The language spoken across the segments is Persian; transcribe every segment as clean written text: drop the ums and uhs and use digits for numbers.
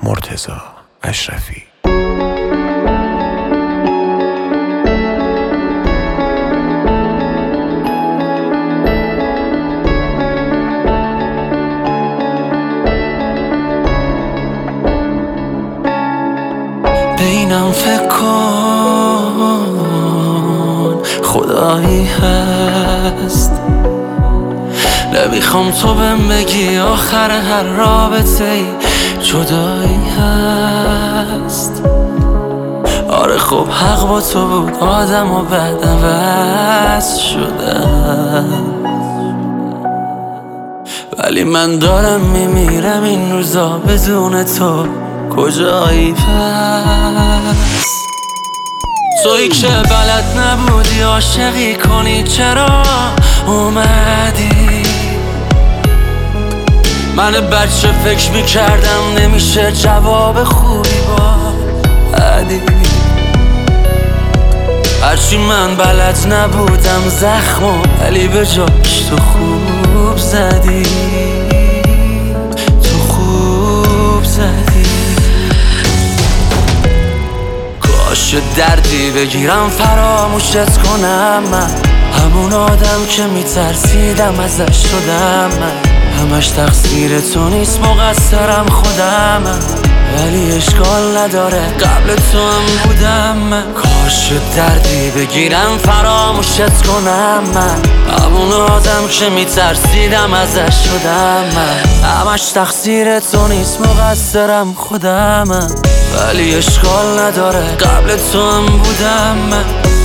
مرتضی اشرفی. بینم فکر کن خدایی هست، نمیخوام تو بهم بگی آخر هر رابطه ای جدایی هست. آره خب حق با تو بود، آدم و بعد عوض شدم، ولی من دارم میمیرم این روزا بدون تو کجایی پس؟ تویی که بلد نبودی عاشقی کنی چرا اومدی؟ من بچه فکر میکردم نمیشه جواب خوبی با عدی، هرچی من بلد نبودم زخمو ولی به جاش تو خوب زدی، تو خوب زدی. کاش دردی بگیرم فراموشت کنم، من همون آدم که میترسیدم ازش شدم، من همش تقصیر تو نیست مقصرم خودم، ولی اشکال نداره قبل تو هم بودم من. کاش دردی بگیرم فراموشت کنم، من همون آدم که میترسیدم ازش شدم، من همش تقصیر تو نیست مقصرم خودم، ولی اشکال نداره قبل تو هم بودم من.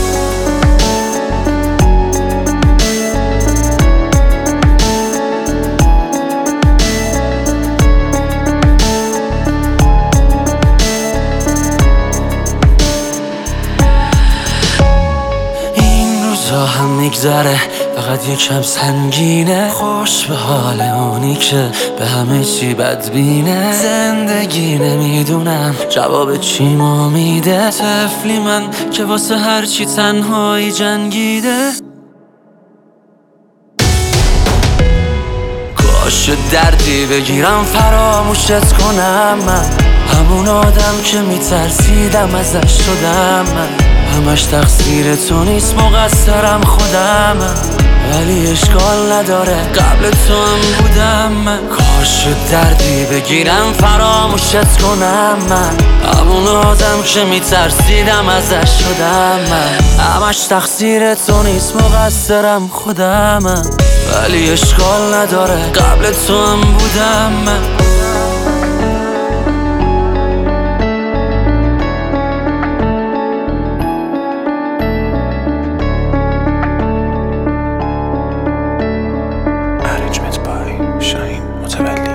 هم میگذره فقط یکم سنگینه، خوش به حال اونی که به همه چی بدبینه. زندگی نمیدونم جواب چی ما میده، طفلی من که واسه هرچی تنهایی جنگیده. کاش دردی بگیرم فراموشت کنم، من همون آدم که میترسیدم ازش شدم، من همش تقصیر تو نیست مقصرم خودم، ولی اشکال نداره قبل تو هم بودم من. کاش دردی بگیرم فراموشت کنم، من همون آدم که میترسیدم ازش شدم، من همش تقصیر تو نیست مقصرم خودم، ولی اشکال نداره قبل تو هم بودم من. شاهین متولی.